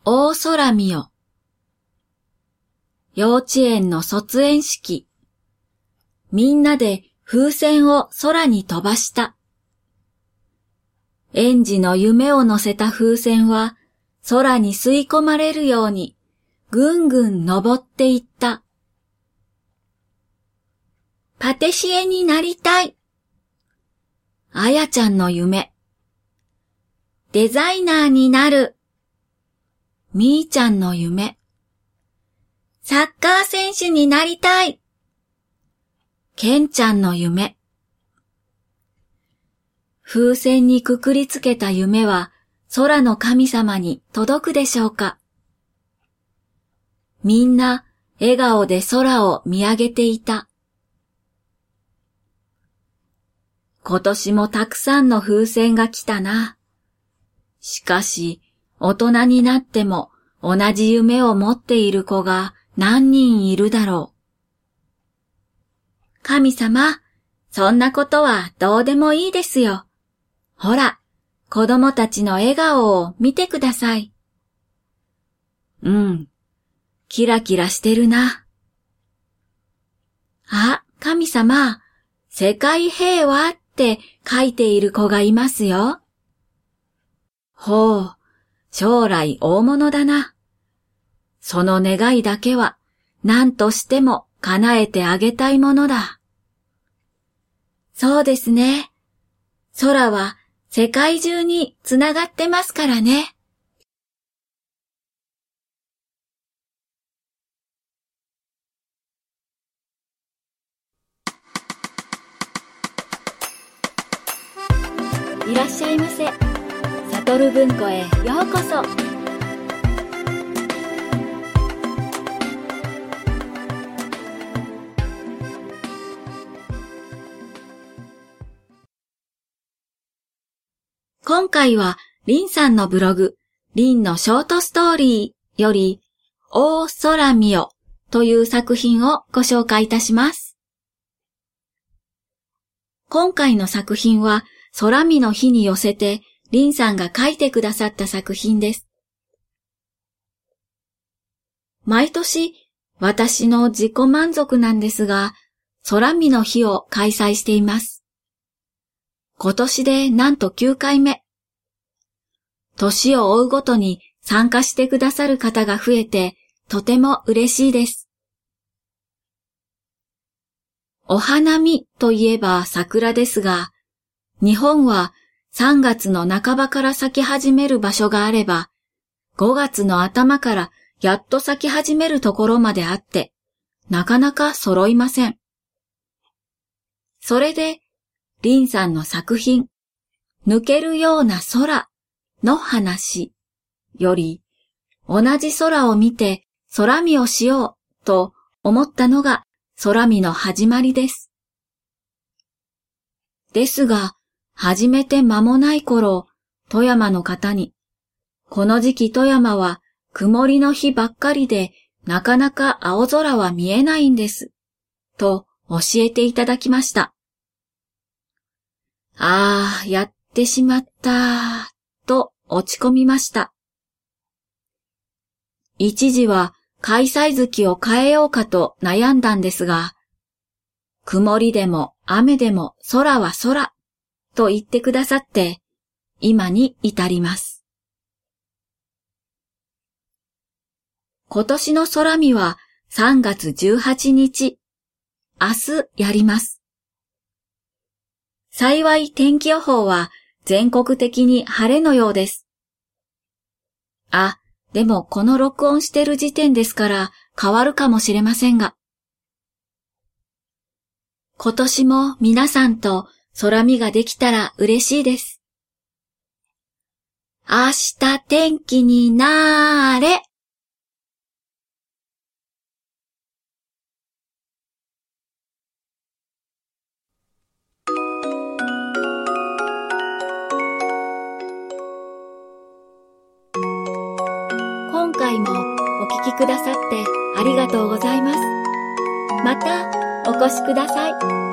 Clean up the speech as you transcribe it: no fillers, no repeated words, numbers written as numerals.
大空見よ。幼稚園の卒園式。みんなで風船を空に飛ばした。園児の夢を乗せた風船は空に吸い込まれるようにぐんぐん登っていった。パティシエになりたい。あやちゃんの夢。デザイナーになる。みーちゃんの夢。サッカー選手になりたい。けんちゃんの夢。風船にくくりつけた夢は空の神様に届くでしょうか。みんな笑顔で空を見上げていた。今年もたくさんの風船が来たな。しかし、大人になっても同じ夢を持っている子が何人いるだろう。神様、そんなことはどうでもいいですよ。ほら、子供たちの笑顔を見てください。キラキラしてるな。あ、神様、世界平和って書いている子がいますよ。ほう、将来大物だな。その願いだけは何としても叶えてあげたいものだ。そうですね。空は世界中につながってますからね。いらっしゃいませ。サトル文庫へようこそ。今回はリンさんのブログ、リンのショートストーリーより、大空見よという作品をご紹介いたします。今回の作品は空見の日に寄せてリンさんが書いてくださった作品です。毎年私の自己満足なんですが、空見の日を開催しています。今年でなんと9回目。年を追うごとに参加してくださる方が増えてとても嬉しいです。お花見といえば桜ですが、日本は3月の半ばから咲き始める場所があれば、5月の頭からやっと咲き始めるところまであって、なかなか揃いません。それで、リンさんの作品、抜けるような空の話より、同じ空を見て空見をしようと思ったのが空見の始まりです。ですが、始めて間もない頃、富山の方に、この時期富山は曇りの日ばっかりでなかなか青空は見えないんです、と教えていただきました。やってしまった、と落ち込みました。一時は開催月を変えようかと悩んだんですが、曇りでも雨でも空は空、と言ってくださって、今に至ります。今年の空見は3月18日、明日やります。幸い天気予報は全国的に晴れのようです。でもこの録音してる時点ですから変わるかもしれませんが。今年も皆さんと空見ができたら嬉しいです。明日天気になーれ。今回もお聞きくださってありがとうございます。またお越しください。